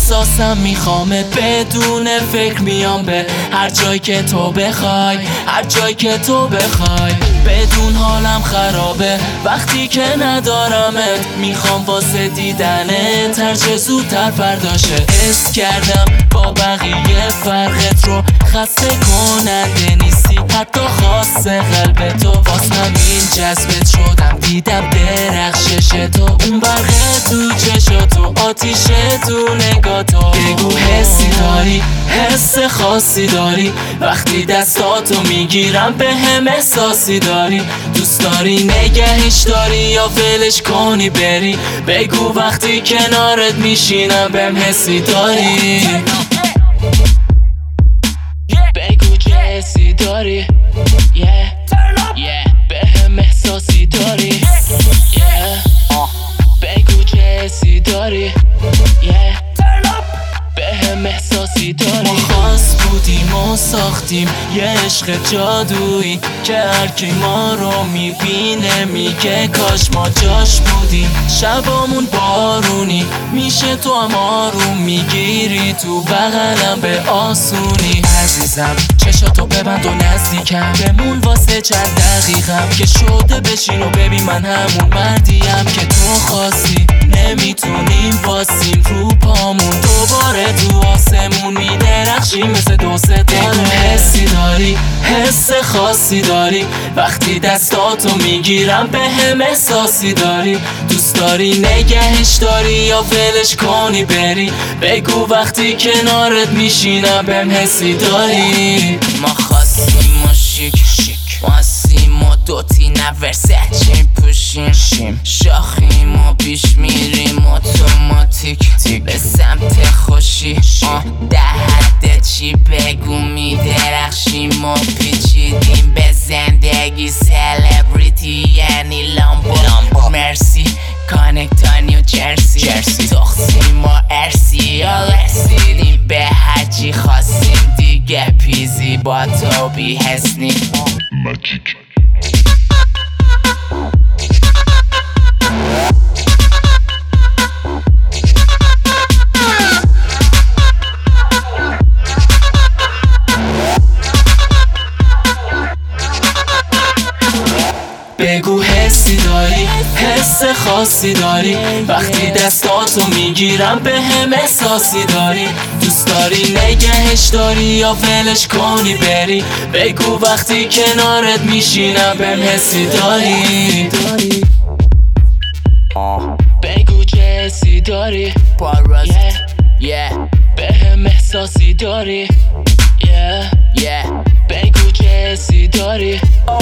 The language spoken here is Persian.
احساسم میخوامه، بدون فکر میام به هر جای که تو بخوای، هر جای که تو بخوای. بدون حالم خرابه وقتی که ندارمت، میخوام واسه دیدنت هرچه زودتر فرداشه. حس کردم با بقیه فرقت رو، خسته کننده نیستی حتی خاص قلب تو. باز همین جذبت شدم، دیدم درخشش تو، اون برق تو چشاتو، آتیش تو نگاتو. بگو حسی داری، حس خاصی داری، وقتی دستاتو میگیرم به هم احساسی داری. دوست داری نگهش داری یا ولش کنی بری؟ بگو وقتی کنارت میشینم بهم حسی داری. بگو چه حسی داری، بهم احساسی داری. بگو چه حسی داری، بهم احساسی داری. ما خاص بودیم و ساختیم یه عشق جادویی که هرکی ما رو میبینه میگه کاش ما جاش بودیم. شبامون بارونی میشه، تو هم آروم میگیری تو بغلم به آسونی. عزیزم چشاتو ببند و نزدیکم بمون واسه چند دقیقم، که شده بشین و ببین من همون مردیم که تو خواستی. نمیتونیم واسیم رو پامون، دوباره تو آسمون میدرخشیم مثل دو ستاره. حسی داری، حس خاصی داری، وقتی دستاتو میگیرم به هم احساسی داری. دوست داری نگهش داری یا ولش کنی بری؟ بگو وقتی کنارت میشینم بهم حسی داری. ما خواستیم و شیک ما هستیم و دوتی نورسچیم پوشیم، شاخیم و پیش میریم اتوماتیک به سمت خوشی. در حد چی بگو میدرخشیم و پیچیدیم به زندگی. سلبریتی یعنی لامبو مرسی، کانکتا نیو جرسی، تخسیم و ارسی یا رسیدیم به هرچی خواستیم دیگه. پیزی با تو بی حسنی ماجیک. بگو حسی داری، حس خاصی داری، وقتی دستاتو میگیرم به هم احساسی داری. دوست داری نگهش داری یا ولش کنی بری؟ بگو وقتی کنارت میشینم بهم حسی داری. بگو چه حسی داری، بهم احساسی داری. بگو چه حسی داری.